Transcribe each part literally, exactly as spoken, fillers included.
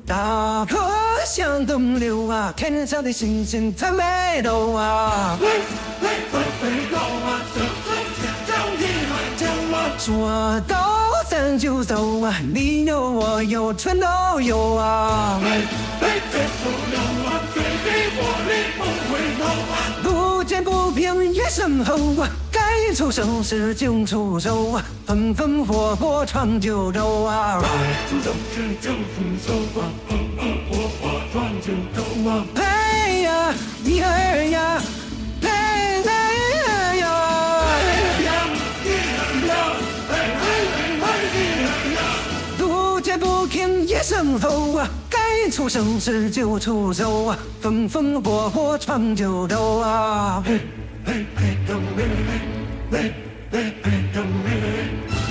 大河向东流啊，天上的星星参北斗啊。 北北北北斗啊，这这天将地来将啊。 说走咱就走啊，你有我有全都有啊。 北北北不了啊，对你我你不回头啊。 路见不平一声吼啊，该出手时就出手啊，风风火火闯九州啊。 该出手时就出手啊，风风火火闯九州啊。 嘿呀，一儿呀，嘿嘿呀， 一儿呀，嘿嘿嘿一儿呀。 路见不平一声吼啊，该出手时就出手啊，风风火火闯九州啊。 嘿嘿嘿咚嘞嘞，嘿嘿嘿咚嘞嘞。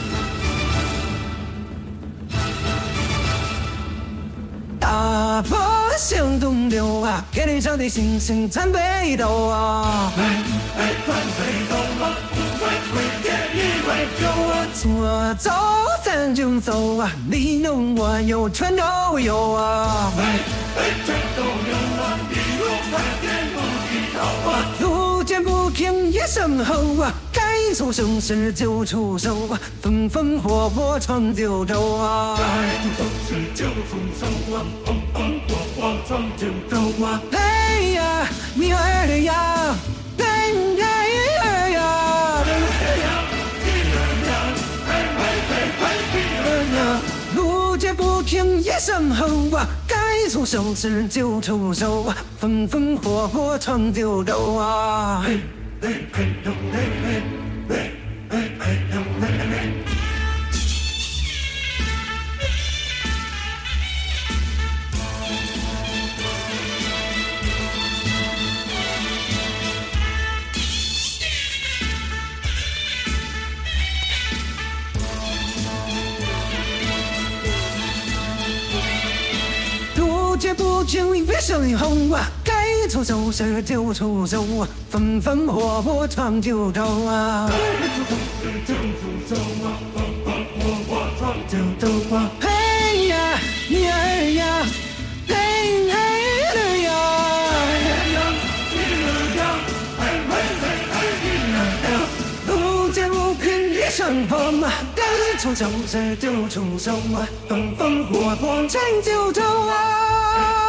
大河向东流啊，天上的星星参北斗啊。 北北转北斗啊，不为回天一为九啊。 说走咱就走啊，你有我有全都有啊。 北北全都有啊，一路看天不低头啊。 路见不平一声吼啊，该出手时就出手啊，风风火火闯九州啊。 该出手时就出手啊，风风火火闯九州啊。 嘿呀，你儿呀，嘿嘿儿呀，路见不平一声吼啊，该出手时就出手啊，风风火火闯九州啊。 嘿嘿嘿咚嘞嘞，嘿嘿嘿咚嘞嘞。 路见不平一声吼啊，该出手时就出手啊，风风火火闯九州啊。 该出手时就出手啊，风风火火闯九州啊。 嘿呀，你儿呀，嘿嘿儿呀，路见不平一声吼啊，该出手时就出手啊，风风火火闯九州啊。